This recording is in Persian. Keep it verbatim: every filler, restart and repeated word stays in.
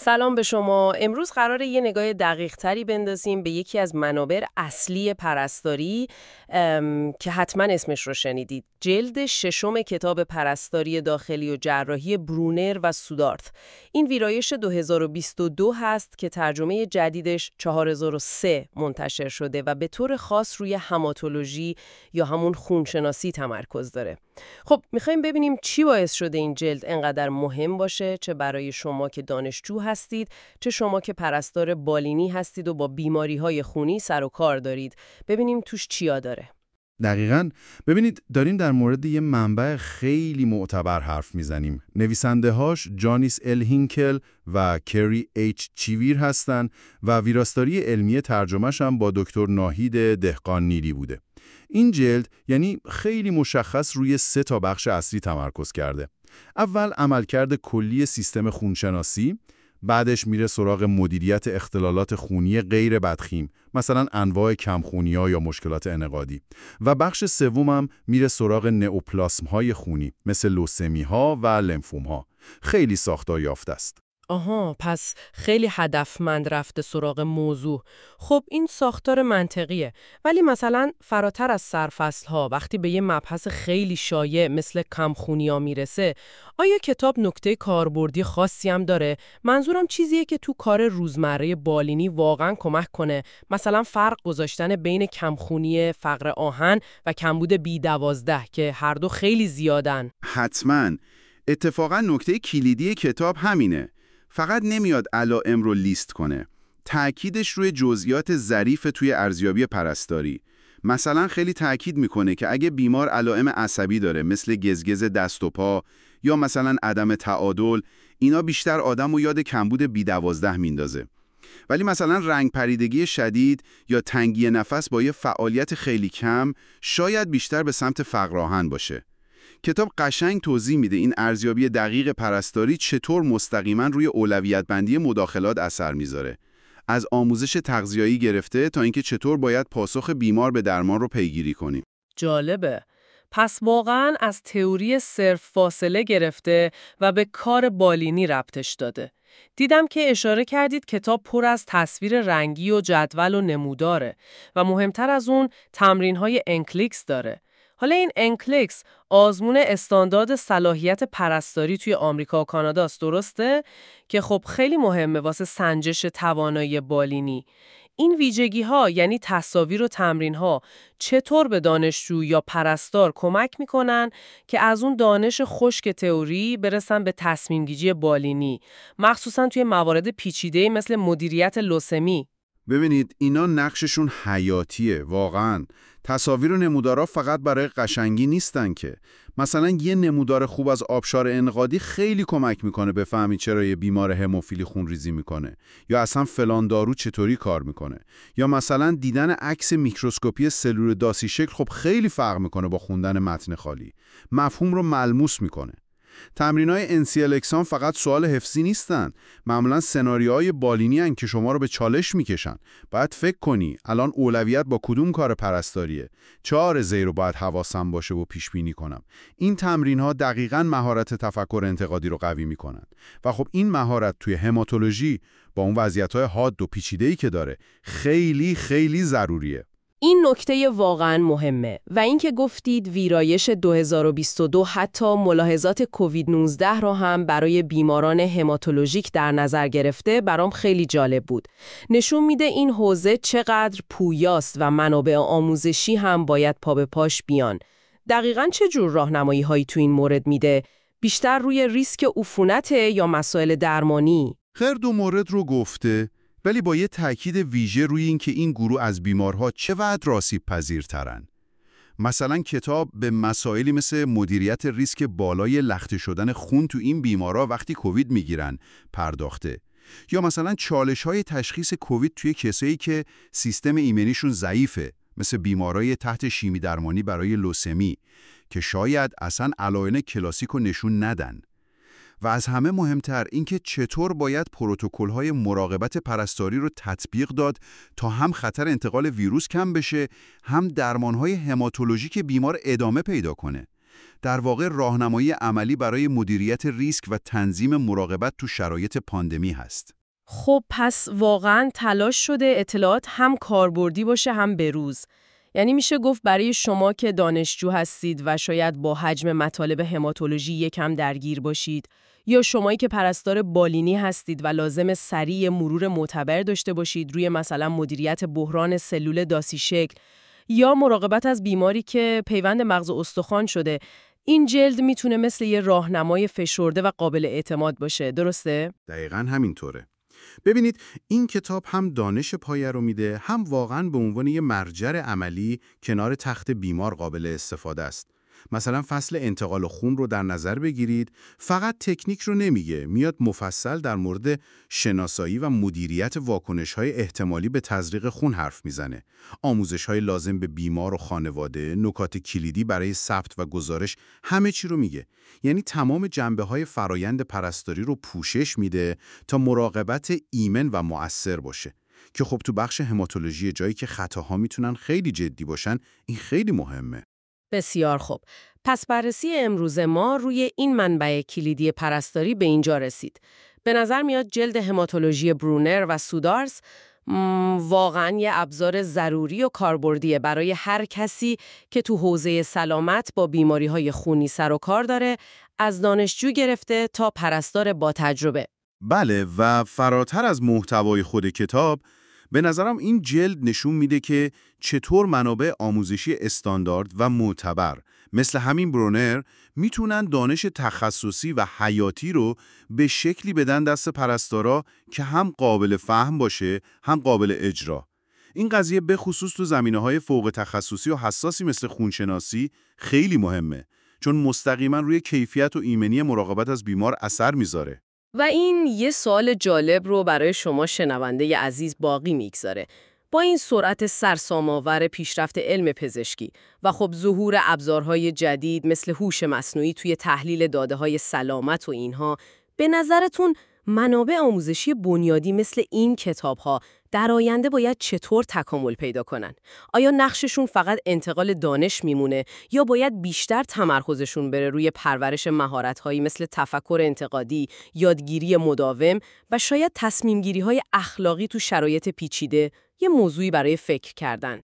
سلام به شما. امروز قراره یه نگاه دقیق تری بندازیم به یکی از منابع اصلی پرستاری ام، که حتما اسمش رو شنیدید. جلد ششم کتاب پرستاری داخلی و جراحی برونر و سودارت. این ویرایش دو هزار و بیست و دو هست که ترجمه جدیدش چهار هزار و سه منتشر شده و به طور خاص روی هماتولوژی یا همون خونشناسی تمرکز داره. خب میخوایم ببینیم چی باعث شده این جلد انقدر مهم باشه، چه برای شما که دانشجو هستید، چه شما که پرستار بالینی هستید و با بیماری‌های خونی سر و کار دارید. ببینیم توش چیا داره. دقیقاً. ببینید داریم در مورد یه منبع خیلی معتبر حرف میزنیم. نویسنده هاش جانیس ال هینکل و کری ایچ چیویر هستن و ویراستاری علمی ترجمه‌ش هم با دکتر ناهید دهقان نیلی بوده. این جلد یعنی خیلی مشخص روی سه تا بخش اصلی تمرکز کرده. اول عملکرد کلی سیستم خونشناسی، بعدش میره سراغ مدیریت اختلالات خونی غیر بدخیم، مثلا انواع کمخونی‌ها یا مشکلات انعقادی، و بخش سومم میره سراغ نئوپلاسم‌های خونی مثل لوسمی‌ها و لمفوم‌ها. خیلی ساختار یافته است. آها، پس خیلی هدفمند رفته سراغ موضوع. خب این ساختار منطقیه، ولی مثلا فراتر از سرفصل‌ها وقتی به یه مبحث خیلی شایع مثل کمخونی‌ها میرسه، آیا کتاب نکته کاربردی خاصی هم داره؟ منظورم چیزیه که تو کار روزمره بالینی واقعا کمک کنه، مثلا فرق گذاشتن بین کمخونی فقر آهن و کمبود بی دوازده که هر دو خیلی زیادن. حتماً. اتفاقا نکته کلیدی کتاب همینه. فقط نمیاد علائم رو لیست کنه. تأکیدش روی جزئیات ظریف توی ارزیابی پرستاری. مثلا خیلی تأکید میکنه که اگه بیمار علائم عصبی داره مثل گزگز دست و پا یا مثلا عدم تعادل، اینا بیشتر آدم رو یاد کمبود بی دوازده میندازه. ولی مثلا رنگ پریدگی شدید یا تنگی نفس با یه فعالیت خیلی کم شاید بیشتر به سمت فقر آهن باشه. کتاب قشنگ توضیح میده این ارزیابی دقیق پرستاری چطور مستقیما روی اولویت بندی مداخلات اثر میذاره. از آموزش تغذیه‌ای گرفته تا اینکه چطور باید پاسخ بیمار به درمان رو پیگیری کنیم. جالبه. پس واقعاً از تئوری صرف فاصله گرفته و به کار بالینی ربطش داده. دیدم که اشاره کردید کتاب پر از تصویر رنگی و جدول و نموداره و مهمتر از اون تمرین‌های انکلیکس داره. حالا این انکلیکس آزمون استاندارد صلاحیت پرستاری توی آمریکا و کانادا است، درسته؟ که خب خیلی مهمه واسه سنجش توانایی بالینی. این ویژگی ها یعنی تصاویر و تمرین ها چطور به دانشجو یا پرستار کمک میکنن که از اون دانش خشک تئوری برسن به تصمیم گیری بالینی، مخصوصا توی موارد پیچیده مثل مدیریت لوسمی؟ ببینید اینا نقششون حیاتیه واقعاً. تصاویر و نمودارا فقط برای قشنگی نیستن که. مثلا یه نمودار خوب از آبشار انقادی خیلی کمک میکنه بفهمی چرا یه بیمار هموفیلی خونریزی میکنه، یا اصلا فلان دارو چطوری کار میکنه، یا مثلا دیدن عکس میکروسکوپی سلول داسی شکل خب خیلی فرق میکنه با خوندن متن خالی. مفهوم رو ملموس میکنه. تمرینای ان سی ال اکسام فقط سوال حفظی نیستن، معمولا سناریوهای بالینی هن که شما رو به چالش میکشن. باید فکر کنی الان اولویت با کدوم کار پرستاریه، چه آرزه‌ای رو باید حواسم باشه و پیش بینی کنم. این تمرین‌ها دقیقاً مهارت تفکر انتقادی رو قوی میکنن و خب این مهارت توی هماتولوژی با اون وضعیت‌های حاد و پیچیده‌ای که داره خیلی خیلی ضروریه. این نکته واقعا مهمه و اینکه گفتید ویرایش دو هزار و بیست و دو حتی ملاحظات کووید نوزده را هم برای بیماران هماتولوژیک در نظر گرفته برام خیلی جالب بود. نشون میده این حوزه چقدر پویاست و منابع آموزشی هم باید پا به پاش بیان. دقیقاً چه جور راهنمایی هایی تو این مورد میده؟ بیشتر روی ریسک عفونت یا مسائل درمانی؟ خیر دو مورد رو گفته، ولی با یه تأکید ویژه روی این که این گروه از بیمارها چقدر آسیب پذیرترن. مثلا کتاب به مسائلی مثل مدیریت ریسک بالای لخته شدن خون تو این بیمارها وقتی کووید میگیرن پرداخته، یا مثلا چالش‌های تشخیص کووید توی کسایی که سیستم ایمنیشون ضعیفه، مثل بیمارای تحت شیمی درمانی برای لوسمی که شاید اصلا علائم کلاسیک رو نشون ندن. و از همه مهمتر اینکه چطور باید پروتکل‌های مراقبت پرستاری رو تطبیق داد تا هم خطر انتقال ویروس کم بشه، هم درمان‌های هماتولوژیک بیمار ادامه پیدا کنه. در واقع راهنمایی عملی برای مدیریت ریسک و تنظیم مراقبت تو شرایط پاندمی هست. خب پس واقعاً تلاش شده اطلاعات هم کاربردی باشه هم بروز. یعنی میشه گفت برای شما که دانشجو هستید و شاید با حجم مطالب هماتولوژی یکم درگیر باشید، یا شمایی که پرستار بالینی هستید و لازم سریع مرور معتبر داشته باشید روی مثلا مدیریت بحران سلول داسی شکل، یا مراقبت از بیماری که پیوند مغز و استخوان شده، این جلد میتونه مثل یه راهنمای فشرده و قابل اعتماد باشه، درسته؟ دقیقاً همینطوره. ببینید این کتاب هم دانش پایه رو میده، هم واقعاً به عنوان یه مرجع عملی کنار تخت بیمار قابل استفاده است. مثلا فصل انتقال خون رو در نظر بگیرید، فقط تکنیک رو نمیگه، میاد مفصل در مورد شناسایی و مدیریت واکنش‌های احتمالی به تزریق خون حرف میزنه. آموزش‌های لازم به بیمار و خانواده، نکات کلیدی برای ثبت و گزارش، همه چی رو میگه. یعنی تمام جنبه‌های فرایند پرستاری رو پوشش میده تا مراقبت ایمن و مؤثر باشه. که خب تو بخش هماتولوژی، جایی که خطاها میتونن خیلی جدی باشن، این خیلی مهمه. بسیار خوب. پس بررسی امروز ما روی این منبع کلیدی پرستاری به اینجا رسید. به نظر میاد جلد هماتولوژی برونر و سودارس واقعاً یه ابزار ضروری و کاربردیه برای هر کسی که تو حوزه سلامت با بیماری‌های خونی سر و کار داره، از دانشجو گرفته تا پرستار با تجربه. بله، و فراتر از محتوای خود کتاب، به نظرم این جلد نشون میده که چطور منابع آموزشی استاندارد و معتبر مثل همین برونر میتونن دانش تخصصی و حیاتی رو به شکلی بدن دست پرستارا که هم قابل فهم باشه، هم قابل اجرا. این قضیه به خصوص تو زمینه‌های فوق تخصصی و حساسی مثل خونشناسی خیلی مهمه، چون مستقیما روی کیفیت و ایمنی مراقبت از بیمار اثر میذاره. و این یه سوال جالب رو برای شما شنونده عزیز باقی میگذاره. با این سرعت سرسام‌آور پیشرفت علم پزشکی و خب ظهور ابزارهای جدید مثل هوش مصنوعی توی تحلیل داده‌های سلامت و اینها، به نظرتون منابع آموزشی بنیادی مثل این کتاب‌ها در آینده باید چطور تکامل پیدا کنن؟ آیا نقششون فقط انتقال دانش میمونه یا باید بیشتر تمرکزشون بره روی پرورش مهارت‌هایی مثل تفکر انتقادی، یادگیری مداوم و شاید تصمیم‌گیری‌های اخلاقی تو شرایط پیچیده، یه موضوعی برای فکر کردن؟